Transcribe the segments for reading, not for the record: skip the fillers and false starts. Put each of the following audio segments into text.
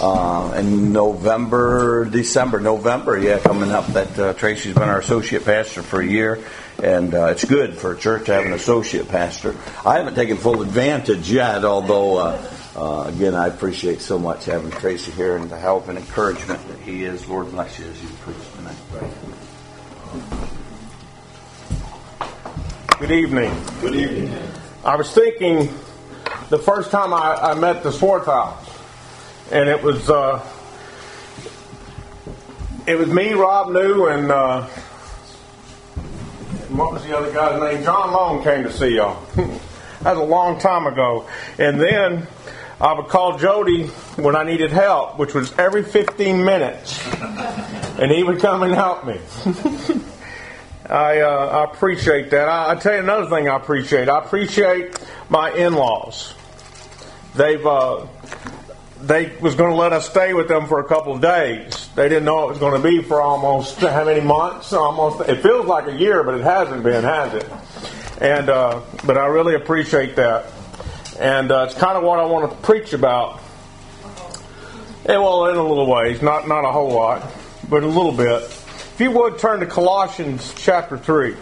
in November, coming up. That Tracy's been our associate pastor for a year, and it's good for a church to have an associate pastor. I haven't taken full advantage yet, although, again, I appreciate so much having Tracy here and the help and encouragement that he is. Lord bless you as you preach tonight. Good evening. Good evening. I was thinking the first time I met the Swarthouse, and it was me, Rob New, and what was the other guy's name? John Long came to see y'all. That was a long time ago. And then I would call Jody when I needed help, which was every 15 minutes, and he would come and help me. I appreciate that. I tell you another thing I appreciate. I appreciate my in-laws. They was going to let us stay with them for a couple of days. They didn't know it was going to be for almost how many months? It feels like a year, but it hasn't been, has it? And but I really appreciate that. And it's kind of what I want to preach about. Well, in a little ways, not a whole lot, but a little bit. If you would turn to Colossians chapter 3.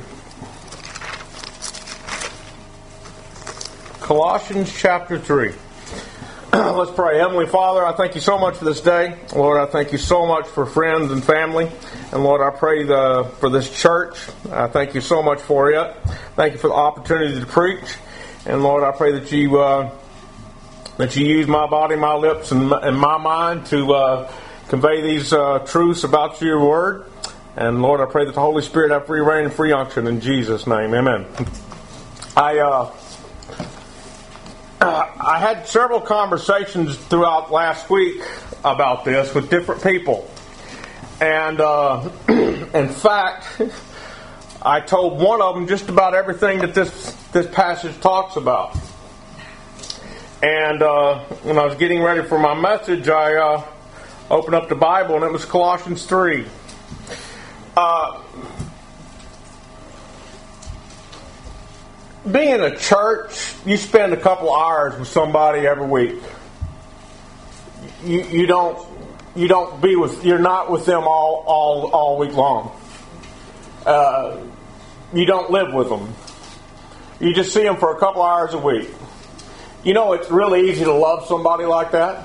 Colossians chapter 3. Let's pray. Heavenly Father, I thank you so much for this day. Lord, I thank you so much for friends and family. And Lord, I pray for this church. I thank you so much for it. Thank you for the opportunity to preach. And Lord, I pray that you use my body, my lips, and my mind to convey these truths about your word. And Lord, I pray that the Holy Spirit have free reign and free unction in Jesus' name. Amen. I had several conversations throughout last week about this with different people. And in fact, I told one of them just about everything that this passage talks about. And when I was getting ready for my message, I opened up the Bible, and it was Colossians 3. Being in a church, you spend a couple hours with somebody every week. You're not with them all week long. You don't live with them. You just see them for a couple hours a week. You know, it's really easy to love somebody like that.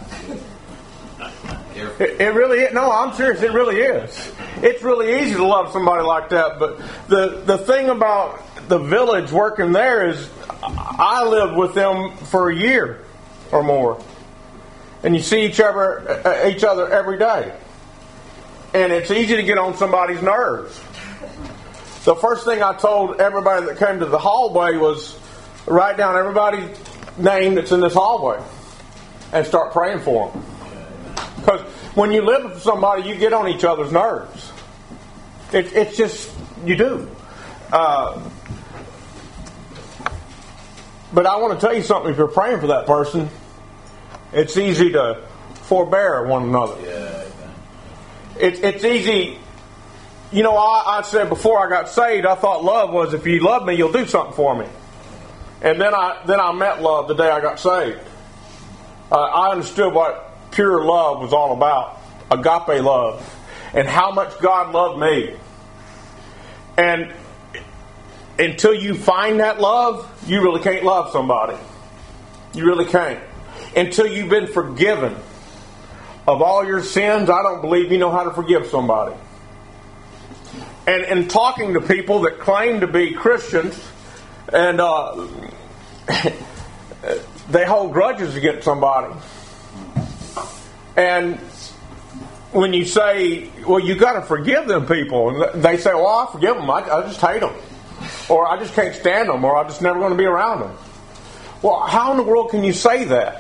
It really is. No, I'm serious. It really is. It's really easy to love somebody like that. But the thing about the village working there is I lived with them for a year or more. And you see each other every day. And it's easy to get on somebody's nerves. The first thing I told everybody that came to the hallway was write down everybody's name that's in this hallway and start praying for them. Because when you live with somebody, you get on each other's nerves. It's just, you do. But I want to tell you something. If you're praying for that person, it's easy to forbear one another. It's easy. You know, I said before I got saved, I thought love was if you love me, you'll do something for me. And then I met love the day I got saved. I understood what pure love was all about. Agape love. And how much God loved me. And until you find that love, you really can't love somebody. You really can't. Until you've been forgiven of all your sins, I don't believe you know how to forgive somebody. And in talking to people that claim to be Christians, and they hold grudges against somebody. And when you say, well, you got to forgive them people, and they say, well, I forgive them. I just hate them. Or I just can't stand them. Or I'm just never going to be around them. Well, how in the world can you say that?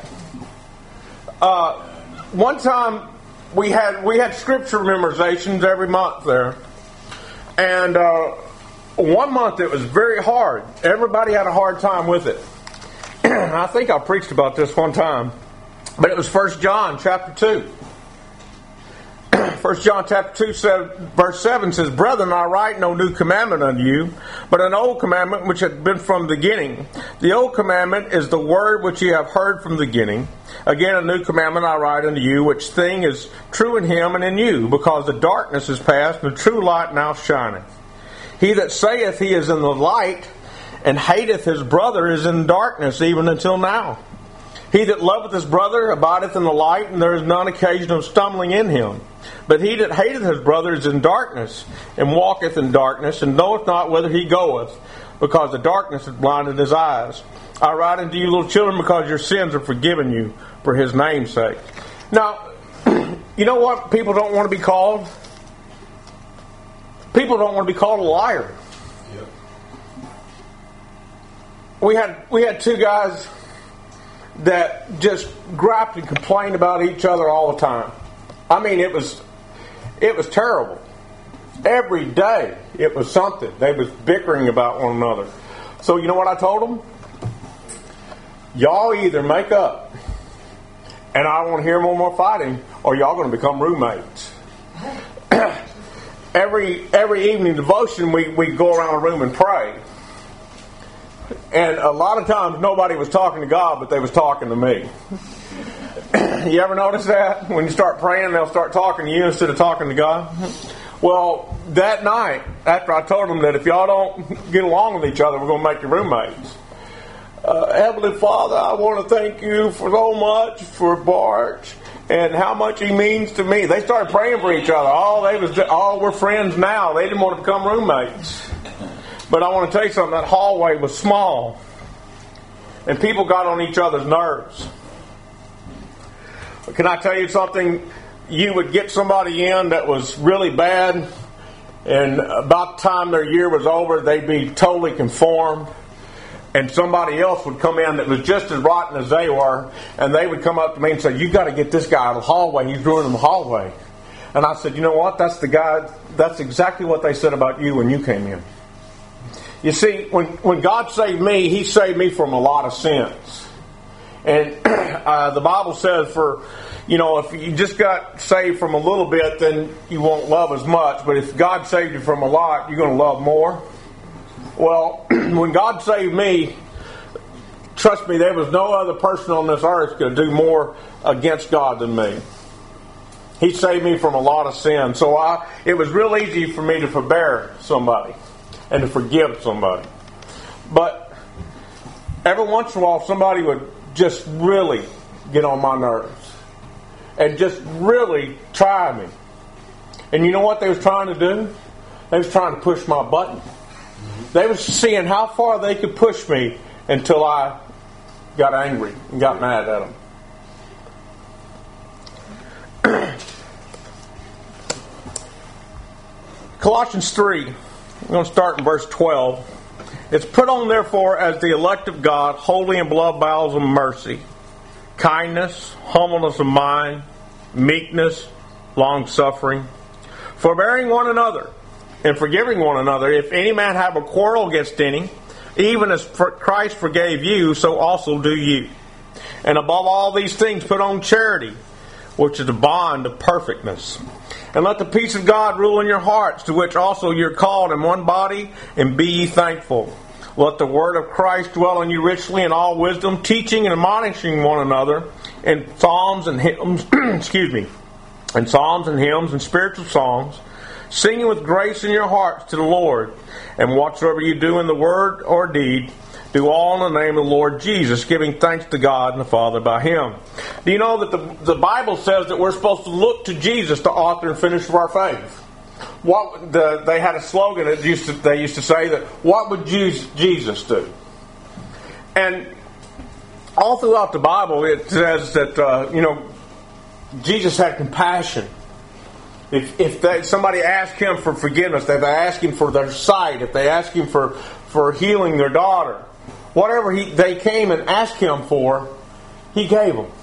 One time we had scripture memorizations every month there. And one month it was very hard. Everybody had a hard time with it. I think I preached about this one time. But it was 1 John chapter 2. 1 1 John chapter 2, verse 7 says, Brethren, I write no new commandment unto you, but an old commandment which had been from the beginning. The old commandment is the word which ye have heard from the beginning. Again, a new commandment I write unto you, which thing is true in him and in you, because the darkness is past, and the true light now shineth. He that saith he is in the light, and hateth his brother, is in darkness, even until now. He that loveth his brother abideth in the light, and there is none occasion of stumbling in him. But he that hateth his brother is in darkness, and walketh in darkness, and knoweth not whither he goeth, because the darkness hath blinded his eyes. I write unto you, little children, because your sins are forgiven you for his name's sake. Now, you know what people don't want to be called? People don't want to be called a liar. Yep. We had two guys that just griped and complained about each other all the time. I mean, it was terrible. Every day it was something. They was bickering about one another. So you know what I told them? Y'all either make up, and I don't want to hear more fighting, or y'all going to become roommates. Every evening devotion, we go around the room and pray. And a lot of times nobody was talking to God, but they was talking to me. You ever notice that? When you start praying, they'll start talking to you instead of talking to God. Well, that night, after I told them that if y'all don't get along with each other, we're going to make you roommates. Heavenly Father, I want to thank you for so much for Bart and how much he means to me. They started praying for each other. We're friends now. They didn't want to become roommates. But I want to tell you something. That hallway was small, and people got on each other's nerves. Can I tell you something? You would get somebody in that was really bad, and about the time their year was over, they'd be totally conformed. And somebody else would come in that was just as rotten as they were, and they would come up to me and say, "You got to get this guy out of the hallway. He's ruining the hallway." And I said, "You know what? That's the guy. That's exactly what they said about you when you came in." You see, when God saved me, He saved me from a lot of sins. And the Bible says if you just got saved from a little bit, then you won't love as much. But if God saved you from a lot, you're going to love more. Well, when God saved me, trust me, there was no other person on this earth could do more against God than me. He saved me from a lot of sin. So it was real easy for me to forbear somebody and to forgive somebody. But every once in a while, somebody would just really get on my nerves and just really try me. And you know what they was trying to do? They was trying to push my button. They was seeing how far they could push me until I got angry and got mad at them. Colossians 3. I'm going to start in verse 12. It's put on, therefore, as the elect of God, holy and beloved bowels of mercy, kindness, humbleness of mind, meekness, long-suffering, forbearing one another, and forgiving one another. If any man have a quarrel against any, even as Christ forgave you, so also do you. And above all these things put on charity, which is the bond of perfectness. And let the peace of God rule in your hearts, to which also you're called in one body, and be ye thankful. Let the word of Christ dwell in you richly in all wisdom, teaching and admonishing one another in psalms and hymns, in psalms and hymns and spiritual songs, singing with grace in your hearts to the Lord. And whatsoever you do in the word or deed, do all in the name of the Lord Jesus, giving thanks to God and the Father by Him. Do you know that the Bible says that we're supposed to look to Jesus, the author and finisher of our faith? They had a slogan that they used to say that, what would Jesus do? And all throughout the Bible it says that Jesus had compassion. If somebody asked Him for forgiveness, if they asked Him for their sight, if they asked Him for healing their daughter, whatever they came and asked Him for, He gave them.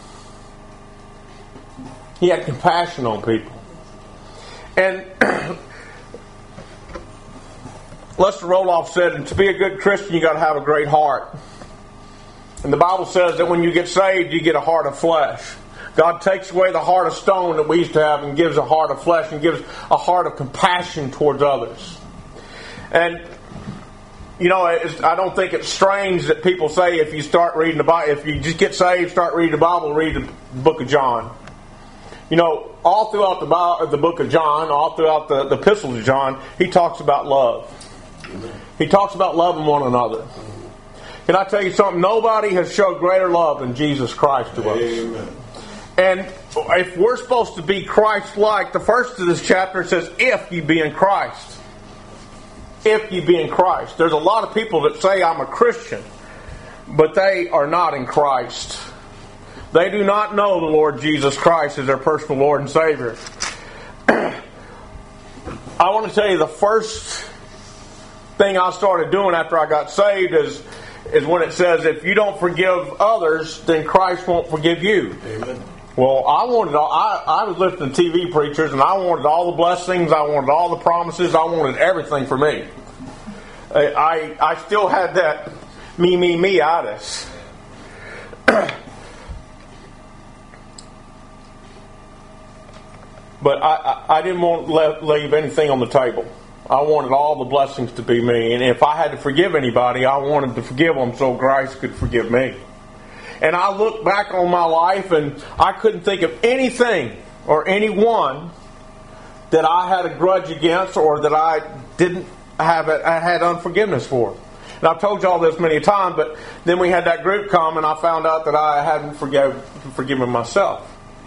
He had compassion on people. And Lester Roloff said, and to be a good Christian, you got to have a great heart. And the Bible says that when you get saved, you get a heart of flesh. God takes away the heart of stone that we used to have and gives a heart of flesh and gives a heart of compassion towards others. And, you know, I don't think it's strange that people say if you start reading the Bible, if you just get saved, start reading the Bible, read the book of John. You know, all throughout the book of John, all throughout the epistles of John, he talks about love. He talks about loving one another. Can I tell you something? Nobody has showed greater love than Jesus Christ to us. Amen. And if we're supposed to be Christ-like, the first of this chapter says, if you be in Christ. If you be in Christ. There's a lot of people that say, I'm a Christian, but they are not in Christ. They do not know the Lord Jesus Christ as their personal Lord and Savior. I want to tell you the first thing I started doing after I got saved is when it says, if you don't forgive others, then Christ won't forgive you. Amen. Well, I was listening to TV preachers, and I wanted all the blessings, I wanted all the promises, I wanted everything for me. I still had that me-itis. But I didn't want to leave anything on the table. I wanted all the blessings to be me. And if I had to forgive anybody, I wanted to forgive them so Christ could forgive me. And I look back on my life and I couldn't think of anything or anyone that I had a grudge against or that I had unforgiveness for. And I've told you all this many times, but then we had that group come and I found out that I hadn't forgiven myself.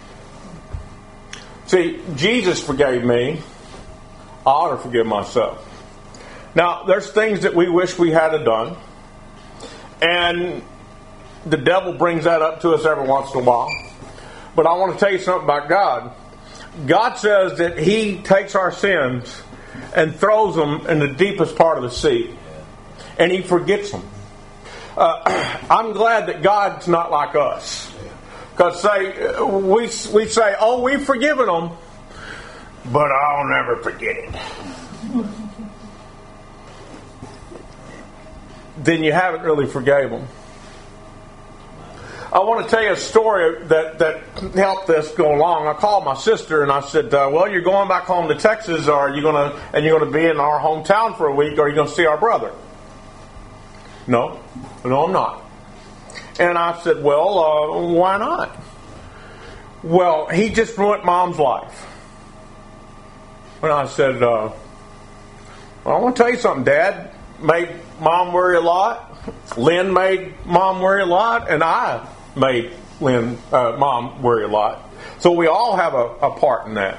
See, Jesus forgave me. I ought to forgive myself. Now, there's things that we wish we had done. And the devil brings that up to us every once in a while. But I want to tell you something about God. God says that He takes our sins and throws them in the deepest part of the sea. And He forgets them. I'm glad that God's not like us. Because we say, oh, we've forgiven them, but I'll never forget it. Then you haven't really forgave them. I want to tell you a story that helped this go along. I called my sister and I said, well, you're going back home to Texas, or you're going to be in our hometown for a week, or are you going to see our brother? No, I'm not. And I said, well, why not? Well, he just ruined Mom's life. And I said, well, I want to tell you something. Dad made Mom worry a lot. Lynn made Mom worry a lot. And I made Mom worry a lot. So we all have a part in that.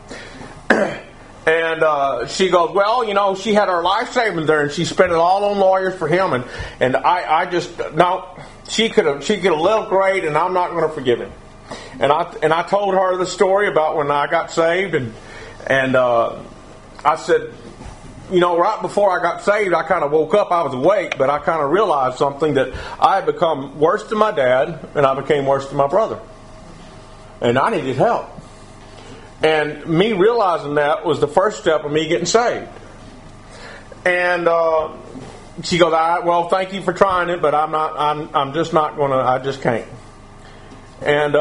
And she goes, well, you know, she had her life savings there and she spent it all on lawyers for him. And I just, no, she could have lived great, and I'm not going to forgive him. And I told her the story about when I got saved, and I said, you know, right before I got saved, I kind of woke up. I was awake, but I kind of realized something, that I had become worse than my dad, and I became worse than my brother. And I needed help. And me realizing that was the first step of me getting saved. And she goes, well, thank you for trying it, but I'm just not going to, I just can't. And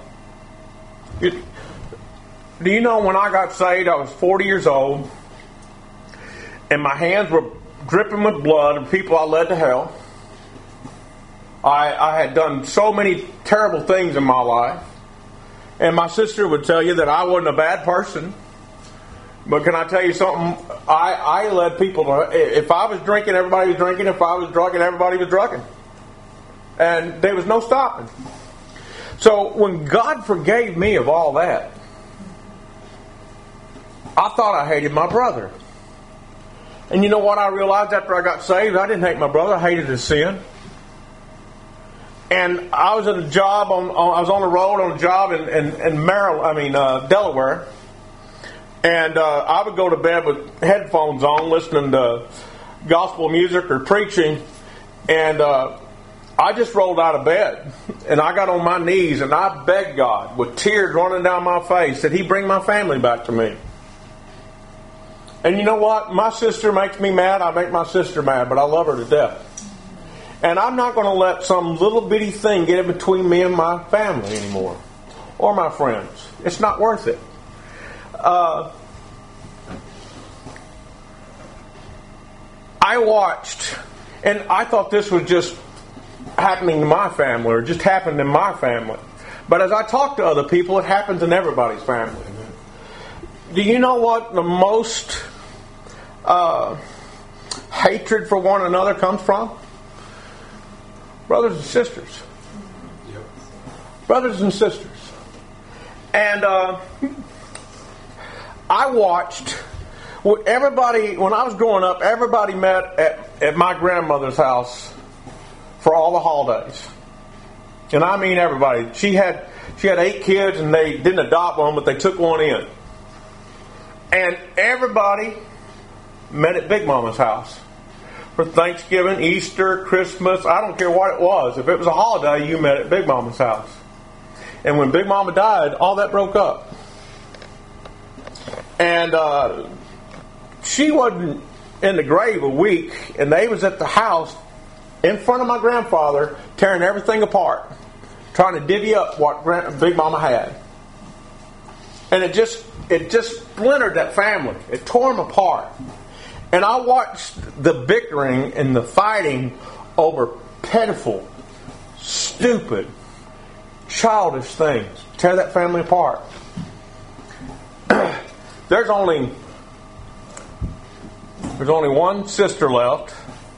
do you know, when I got saved, I was 40 years old, and my hands were dripping with blood of people I led to hell. I had done so many terrible things in my life. And my sister would tell you that I wasn't a bad person. But can I tell you something? I led people to, if I was drinking, everybody was drinking. If I was drugging, everybody was drugging. And there was no stopping. So when God forgave me of all that, I thought I hated my brother. And you know what I realized after I got saved? I didn't hate my brother. I hated his sin. And I was at a job I was on the road on a job in Maryland, Delaware. And I would go to bed with headphones on, listening to gospel music or preaching. And I just rolled out of bed. And I got on my knees and I begged God, with tears running down my face, that He bring my family back to me. And you know what? My sister makes me mad. I make my sister mad, but I love her to death. And I'm not going to let some little bitty thing get in between me and my family anymore. or my friends. It's not worth it. I watched, and I thought this was just happening to my family, or just happened in my family. But as I talk to other people, it happens in everybody's family. Do you know what the most hatred for one another comes from? Brothers and sisters. Yep. Brothers and sisters. And I watched everybody, when I was growing up, everybody met at my grandmother's house for all the holidays. And I mean everybody. She had 8 kids, and they didn't adopt one, but they took one in. And everybody met at Big Mama's house for Thanksgiving, Easter, Christmas. I don't care what it was. If it was a holiday, you met at Big Mama's house. And when Big Mama died, all that broke up. And she wasn't in the grave a week, and they was at the house in front of my grandfather, tearing everything apart, trying to divvy up what Big Mama had. And it just splintered that family. It tore them apart. And I watched the bickering and the fighting over pitiful, stupid, childish things tear that family apart. There's only one sister left.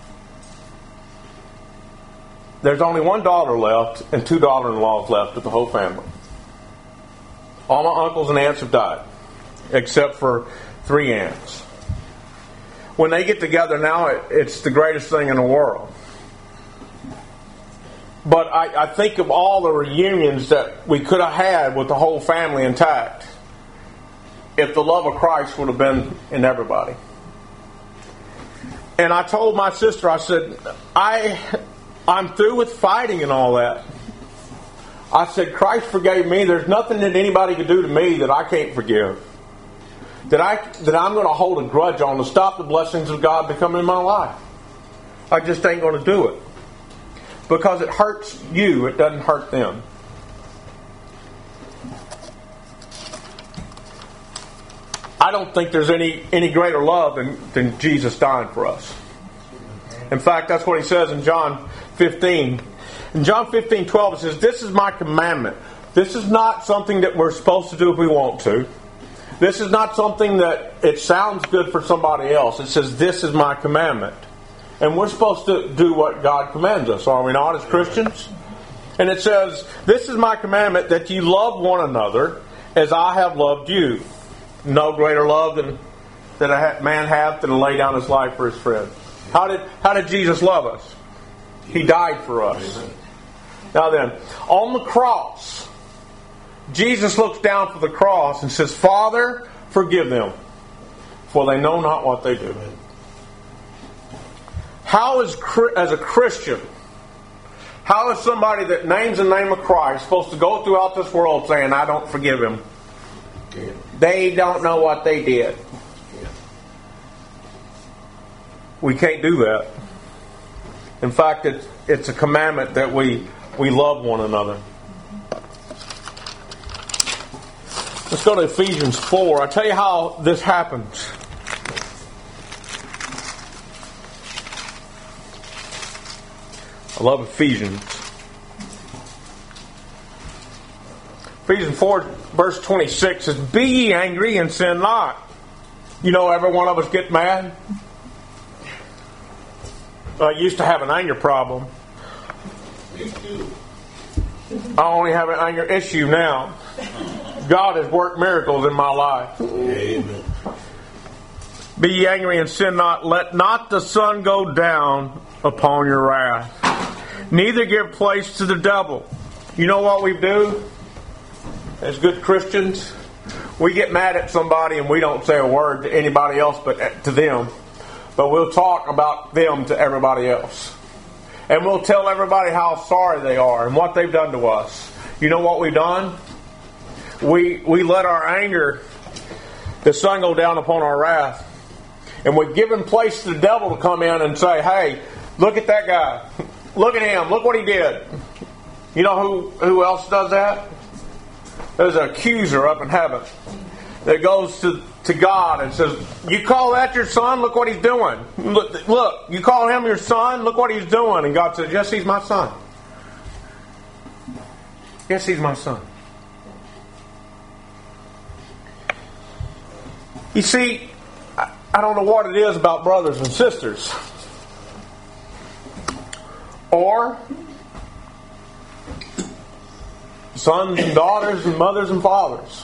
There's only one daughter left and 2 daughter-in-laws left of the whole family. All my uncles and aunts have died, except for 3 aunts. When they get together now, it's the greatest thing in the world. But I think of all the reunions that we could have had with the whole family intact if the love of Christ would have been in everybody. And I told my sister, I said, I'm through with fighting and all that. I said, Christ forgave me. There's nothing that anybody could do to me that I can't forgive. That I'm going to hold a grudge on to stop the blessings of God to come in my life. I just ain't going to do it. Because it hurts you, it doesn't hurt them. I don't think there's any greater love than Jesus dying for us. In fact, that's what he says in John 15. In John 15:12 it says, "This is my commandment." This is not something that we're supposed to do if we want to. This is not something that it sounds good for somebody else. It says, "This is my commandment." And we're supposed to do what God commands us, are we not, as Christians? And it says, "This is my commandment, that you love one another as I have loved you." No greater love that a man hath than to lay down his life for his friend. How did Jesus love us? He died for us. Now then, on the cross, Jesus looks down from the cross and says, "Father, forgive them, for they know not what they do." How is, as a Christian, how is somebody that names the name of Christ supposed to go throughout this world saying, "I don't forgive him"? Yeah. They don't know what they did. Yeah. We can't do that. In fact, it's a commandment that we love one another. Let's go to Ephesians 4. I'll tell you how this happens. I love Ephesians. Ephesians 4, verse 26 says, "Be ye angry and sin not." You know, every one of us get mad. I used to have an anger problem. Me too. I only have an anger issue now. God has worked miracles in my life. Amen. "Be ye angry and sin not. Let not the sun go down upon your wrath. Neither give place to the devil." You know what we do as good Christians? We get mad at somebody and we don't say a word to anybody else but to them. But we'll talk about them to everybody else. And we'll tell everybody how sorry they are and what they've done to us. You know what we've done? We let our anger, the sun go down upon our wrath. And we've given place to the devil to come in and say, "Hey, look at that guy. Look at him. Look what he did." You know who else does that? There's an accuser up in heaven that goes to God and says, you call that your son? Look what he's doing. Look, you call him your son? Look what he's doing. And God says, yes, he's my son. Yes, he's my son. You see, I don't know what it is about brothers and sisters, or sons and daughters and mothers and fathers,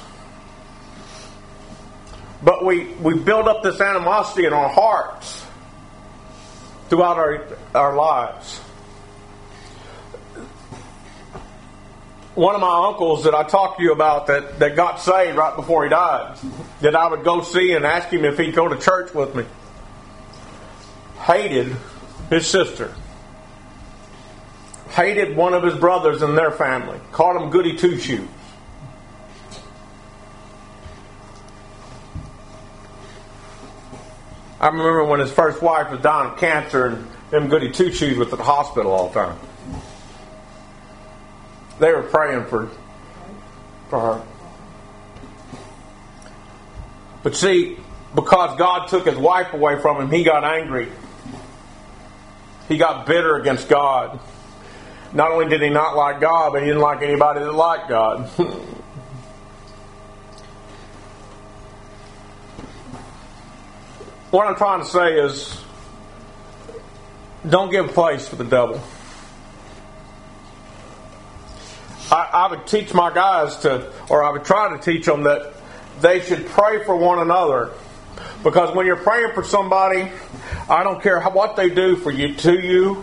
but we build up this animosity in our hearts throughout our lives. One of my uncles that I talked to you about that got saved right before he died, that I would go see and ask him if he'd go to church with me, hated his sister. Hated one of his brothers and their family. Called them goody two-shoes. I remember when his first wife was dying of cancer and them goody two-shoes was at the hospital all the time. They were praying for her. But see, because God took his wife away from him, he got angry. He got bitter against God. Not only did he not like God, but he didn't like anybody that liked God. What I'm trying to say is, don't give place for the devil. I would teach my guys I would try to teach them that they should pray for one another. Because when you're praying for somebody, I don't care what they do to you,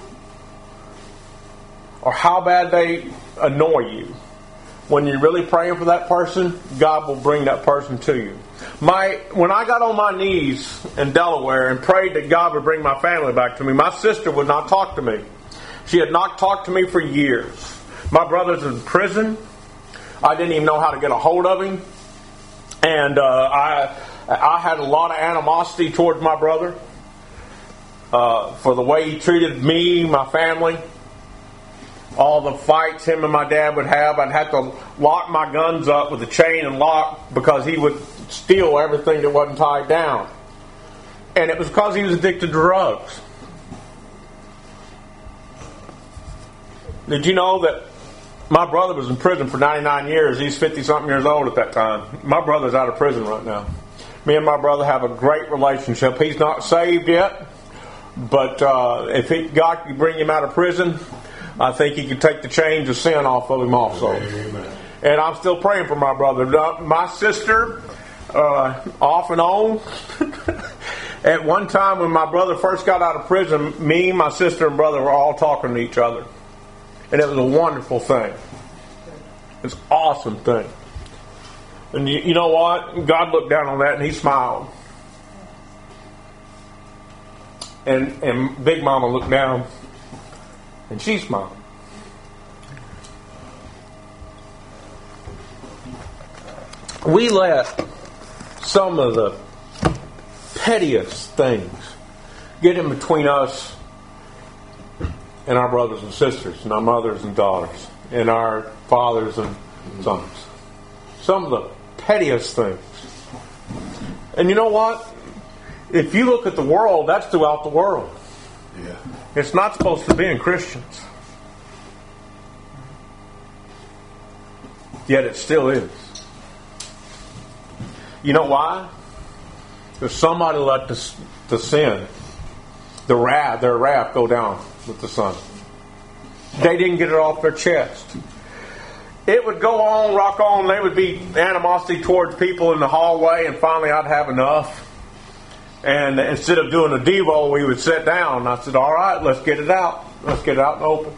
or how bad they annoy you. When you're really praying for that person, God will bring that person to you. When I got on my knees in Delaware and prayed that God would bring my family back to me, my sister would not talk to me. She had not talked to me for years. My brother's in prison. I didn't even know how to get a hold of him. And I had a lot of animosity towards my brother for the way he treated me, my family. All the fights him and my dad would have, I'd have to lock my guns up with a chain and lock because he would steal everything that wasn't tied down. And it was because he was addicted to drugs. Did you know that my brother was in prison for 99 years? He's 50-something years old at that time. My brother's out of prison right now. Me and my brother have a great relationship. He's not saved yet, but if God could bring him out of prison, I think he could take the chains of sin off of him also. Amen. And I'm still praying for my brother. My sister, off and on. At one time when my brother first got out of prison, me, my sister, and brother were all talking to each other. And it was a wonderful thing. It's an awesome thing. And you know what? God looked down on that and he smiled. And Big Mama looked down and she smiled. We let some of the pettiest things get in between us and our brothers and sisters, and our mothers and daughters, and our fathers and sons. Some of the pettiest things. And you know what? If you look at the world, that's throughout the world. Yeah. It's not supposed to be in Christians. Yet it still is. You know why? Because somebody let the sin, their wrath go down with the Son. They didn't get it off their chest. It would go on, rock on. There would be animosity towards people in the hallway, and finally I'd have enough. And instead of doing a Devo, we would sit down. And I said, all right, let's get it out. Let's get it out and open.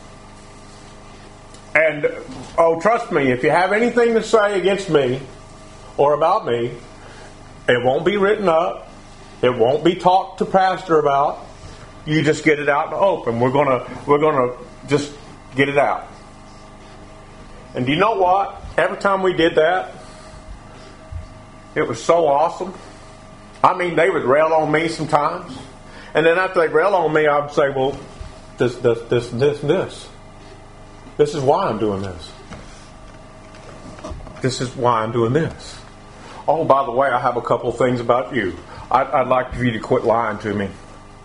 And, trust me, if you have anything to say against me or about me, it won't be written up. It won't be talked to pastor about. You just get it out in the open. We're gonna just get it out. And do you know what? Every time we did that, it was so awesome. I mean, they would rail on me sometimes, and then after they rail on me, I would say, "Well, this. This is why I'm doing this." this is why I'm doing this. Oh, by the way, I have a couple of things about you. I'd like for you to quit lying to me.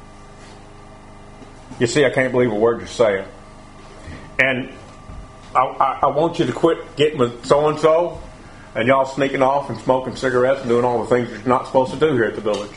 You see, I can't believe a word you're saying. And I want you to quit getting with so-and-so and y'all sneaking off and smoking cigarettes and doing all the things you're not supposed to do here at the village.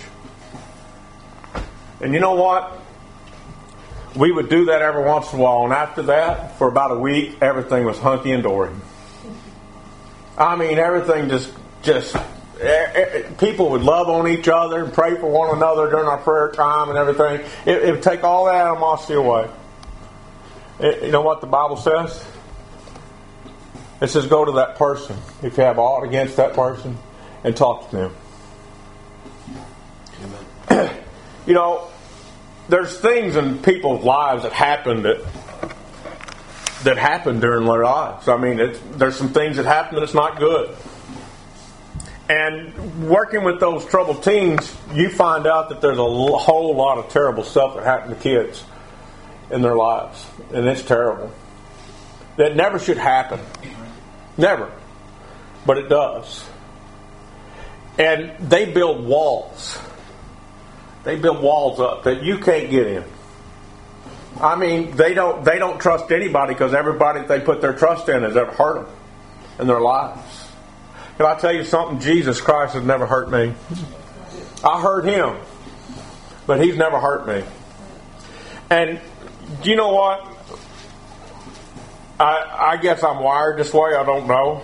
And you know what? We would do that every once in a while, and after that, for about a week, everything was hunky and dory. I mean, everything just people would love on each other and pray for one another during our prayer time and everything. It would take all that animosity away. You know what the Bible says? It says go to that person if you have aught against that person and talk to them. Amen. You know, there's things in people's lives that happen that happen during their lives. I mean, there's some things that happen that's not good. And working with those troubled teens, you find out that there's a whole lot of terrible stuff that happens to kids in their lives. And it's terrible. That never should happen. Never. But it does. And they build walls. They build walls up that you can't get in. I mean, they don't trust anybody because everybody that they put their trust in has ever hurt them in their lives. Can I tell you something? Jesus Christ has never hurt me. I hurt him, but he's never hurt me. And do you know what? I guess I'm wired this way. I don't know.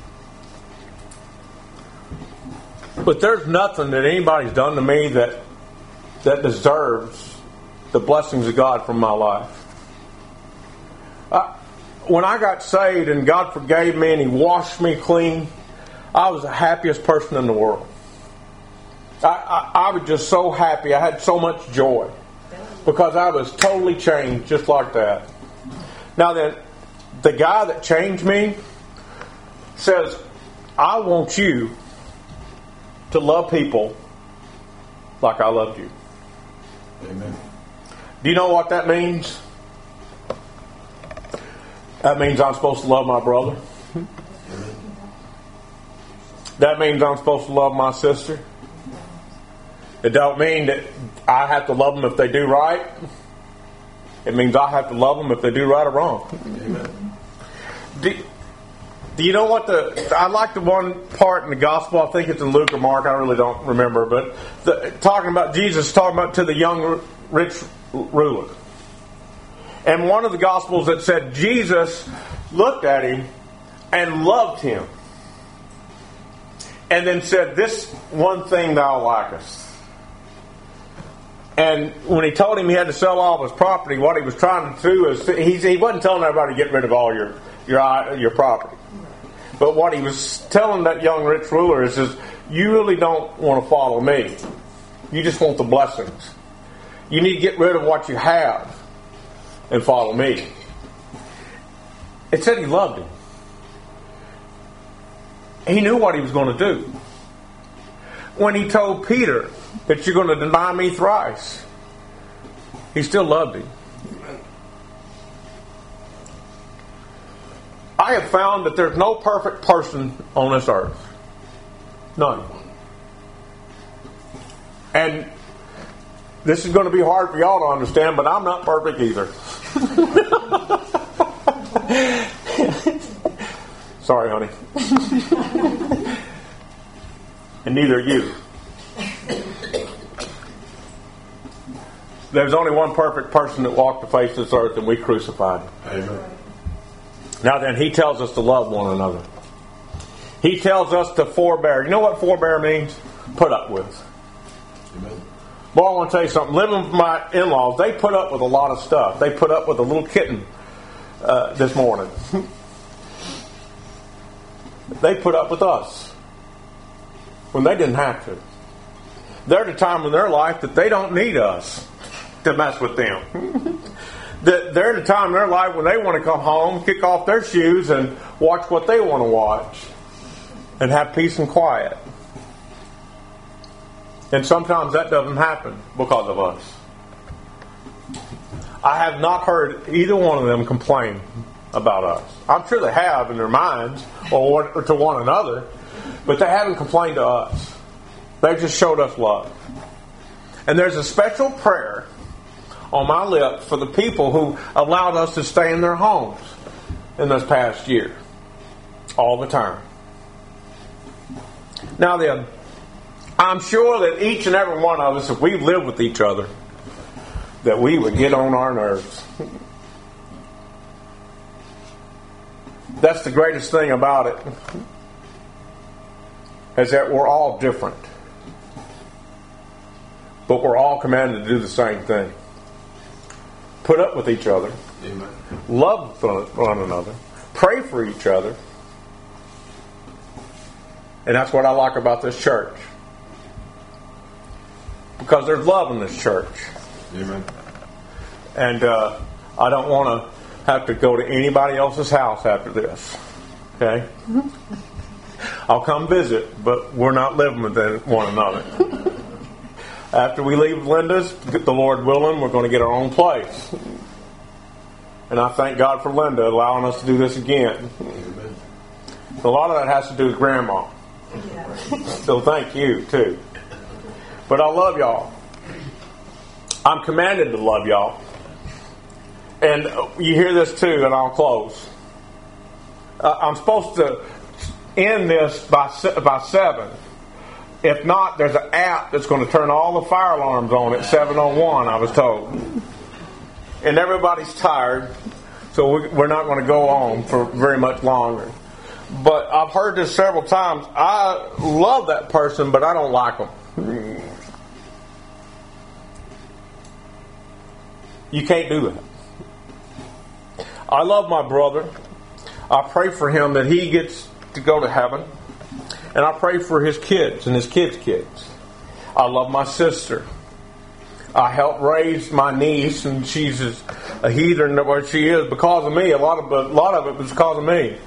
But there's nothing that anybody's done to me that deserves the blessings of God from my life. When I got saved and God forgave me and He washed me clean, I was the happiest person in the world. I was just so happy. I had so much joy because I was totally changed just like that. Now then, the guy that changed me says, I want you to love people like I loved you. Amen. Do you know what that means? That means I'm supposed to love my brother. That means I'm supposed to love my sister. It don't mean that I have to love them if they do right. It means I have to love them if they do right or wrong. Amen. Do you know what I like the one part in the gospel, I think it's in Luke or Mark, I really don't remember, but talking about Jesus, talking about to the young rich ruler. And one of the gospels that said Jesus looked at him and loved him. And then said, this one thing thou lackest. And when he told him he had to sell all of his property, what he was trying to do is, he wasn't telling everybody to get rid of all your property. But what he was telling that young rich ruler is you really don't want to follow me. You just want the blessings. You need to get rid of what you have and follow me. It said he loved him. He knew what he was going to do. When he told Peter that you're going to deny me thrice, he still loved him. I have found that there's no perfect person on this earth. None. And this is going to be hard for y'all to understand, but I'm not perfect either. Sorry, honey. And neither are you. There's only one perfect person that walked the face of this earth, and we crucified him. Amen. Now then, he tells us to love one another. He tells us to forbear. You know what forbear means? Put up with. Amen. Boy, I want to tell you something. Living with my in-laws, they put up with a lot of stuff. They put up with a little kitten this morning. They put up with us when they didn't have to. They're at a time in their life that they don't need us to mess with them. They're at a time in their life when they want to come home, kick off their shoes, and watch what they want to watch, and have peace and quiet. And sometimes that doesn't happen because of us. I have not heard either one of them complain about us. I'm sure they have in their minds or to one another, but they haven't complained to us. They've just showed us love. And there's a special prayer on my lips for the people who allowed us to stay in their homes in this past year. All the time. Now then, I'm sure that each and every one of us, if we lived with each other, that we would get on our nerves. That's the greatest thing about it, is that we're all different. But we're all commanded to do the same thing. Put up with each other. Amen. Love one another. Pray for each other. And that's what I like about this church. Because there's love in this church. Amen. And I don't want to have to go to anybody else's house after this. Okay? I'll come visit, but we're not living with one another. After we leave Linda's, the Lord willing, we're going to get our own place. And I thank God for Linda allowing us to do this again. Amen. A lot of that has to do with Grandma. So thank you, too. But I love y'all. I'm commanded to love y'all. And you hear this, too, and I'll close. I'm supposed to end this by 7. If not, there's an app that's going to turn all the fire alarms on at 7:01, I was told. And everybody's tired, so we're not going to go on for very much longer. But I've heard this several times. I love that person, but I don't like them. You can't do that. I love my brother. I pray for him that he gets to go to heaven. And I pray for his kids and his kids' kids. I love my sister. I helped raise my niece, and she's a heathen where she is because of me. A lot of it was because of me.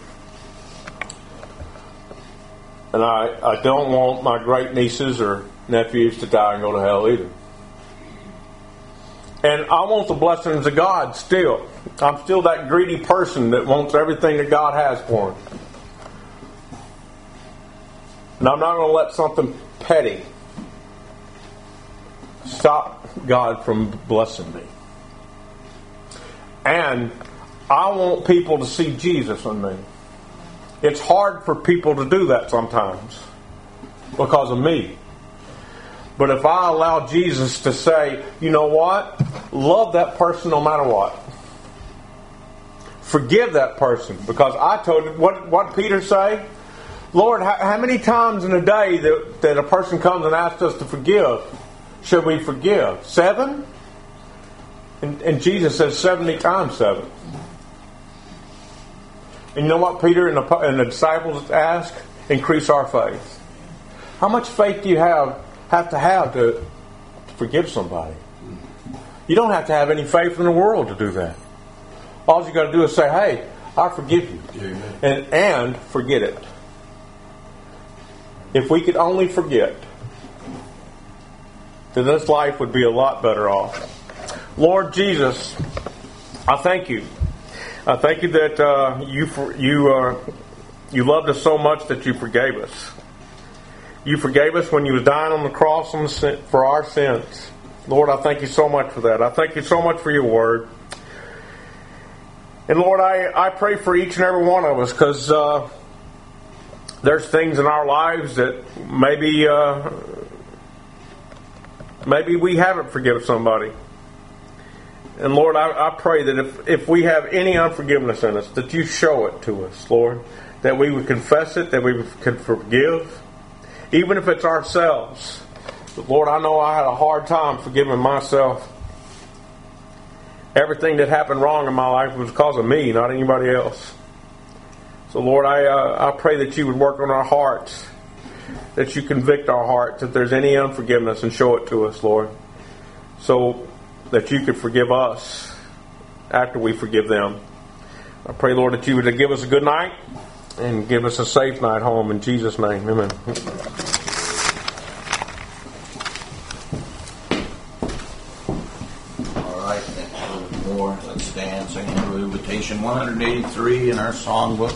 And I don't want my great nieces or nephews to die and go to hell either. And I want the blessings of God still. I'm still that greedy person that wants everything that God has for him. And I'm not going to let something petty stop God from blessing me. And I want people to see Jesus in me. It's hard for people to do that sometimes because of me. But if I allow Jesus to say, you know what? Love that person no matter what. Forgive that person. Because I told him, what Peter say? Lord, how many times in a day that a person comes and asks us to forgive, should we forgive? 7? And Jesus says 70 times 7. And you know what Peter and the disciples ask? Increase our faith. How much faith do you have to forgive somebody? You don't have to have any faith in the world to do that. All you got to do is say, hey, I forgive you. And forget it. If we could only forget, then this life would be a lot better off. Lord Jesus, I thank you. I thank you that you loved us so much that you forgave us. You forgave us when you was dying on the cross for our sins. Lord, I thank you so much for that. I thank you so much for your word. And Lord, I pray for each and every one of us because there's things in our lives that maybe we haven't forgiven somebody. And Lord, I pray that if we have any unforgiveness in us, that you show it to us, Lord. That we would confess it, that we could forgive, even if it's ourselves. But Lord, I know I had a hard time forgiving myself. Everything that happened wrong in my life was because of me, not anybody else. So Lord, I pray that you would work on our hearts, that you convict our hearts if there's any unforgiveness and show it to us, Lord, so that you could forgive us after we forgive them. I pray, Lord, that you would give us a good night and give us a safe night home. In Jesus' name, amen. All right, next little more. Let's stand, sing. Salutation 183 in our songbook.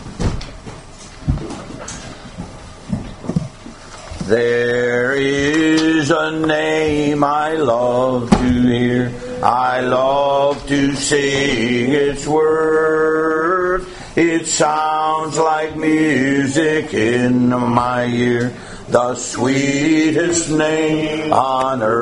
There is a name I love to hear. I love to sing its words. It sounds like music in my ear. The sweetest name on earth.